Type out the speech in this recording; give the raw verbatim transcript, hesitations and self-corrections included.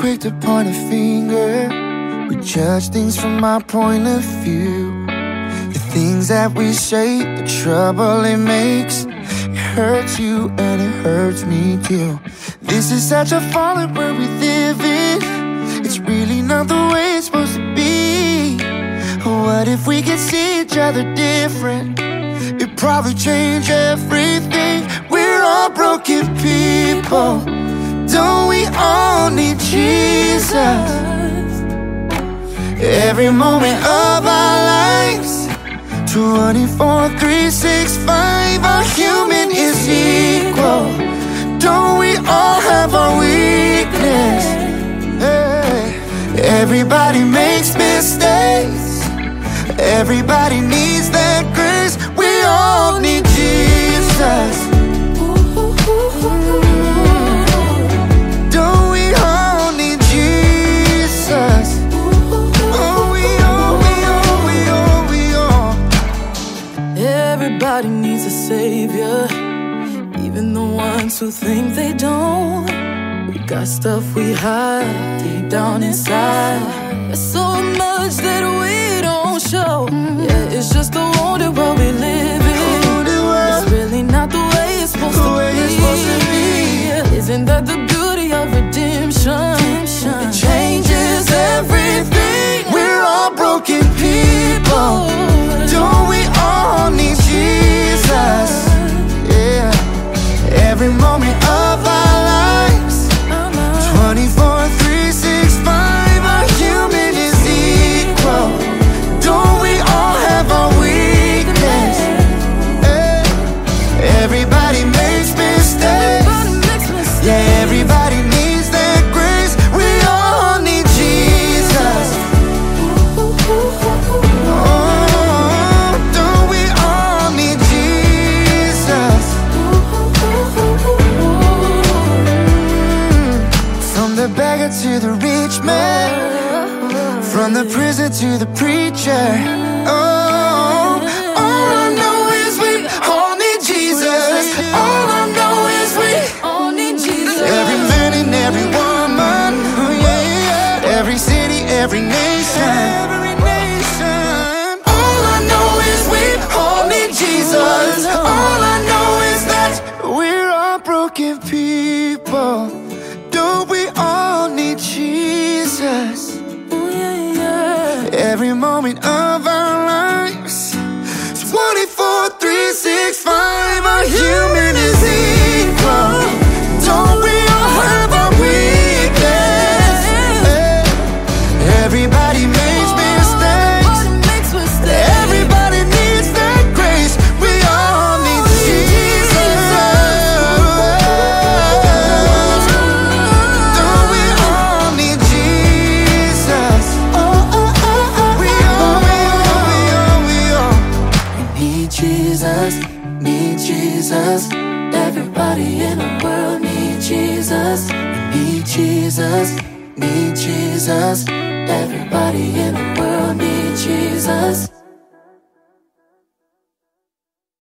quick to point a finger. We judge things from our point of view. The things that we say, the trouble it makes, it hurts you and it hurts me too. This is such a fallen world we live in. It's really not the way it's supposed to be. What if we could see each other different? It'd probably change everything. We're all broken people. Don't we all need Jesus? Every moment of our lives, twenty-four, three, six, five, our human is equal. Don't we all have our weakness? Hey. Everybody makes mistakes. Everybody needs that grace. We all need Jesus. Don't we all need Jesus? Oh, we all, we all, we all, we all. Everybody needs a savior, even the ones who think they don't. We got stuff we hide deep down inside. There's so much that we don't show. Yeah, it's just the wounded world we live in. It's really not the way it's supposed to be. Isn't that the beauty of redemption? It changes everything. We're all broken people. Don't we all need Jesus? Yeah. Every moment of our lives, twenty-four, three, six, five, our human is equal. Don't we all have our weakness? Hey. Everybody makes mistakes. Yeah, everybody needs that grace. We all need Jesus. Oh, don't we all need Jesus? From the beggar to the rich man, from the prison to the preacher. Oh, all I know is we all need Jesus. All I know is we all need Jesus. Every man and every woman, oh yeah, yeah. Every city, every nation, every nation. All I know is we all need Jesus. All I know is that we're all broken people. Don't we all need Jesus? Oh, yeah, yeah. Every moment of our lives, twenty-four, three, six, five, our human is equal. Don't we all have our weakness? Hey. Everybody makes mistakes. Everybody needs that grace. We all need Jesus. Don't we all need Jesus? We all, we all, we all, we all. We need Jesus, need Jesus. Everybody in the world need Jesus. We need Jesus, need Jesus. Everybody in the world need Jesus.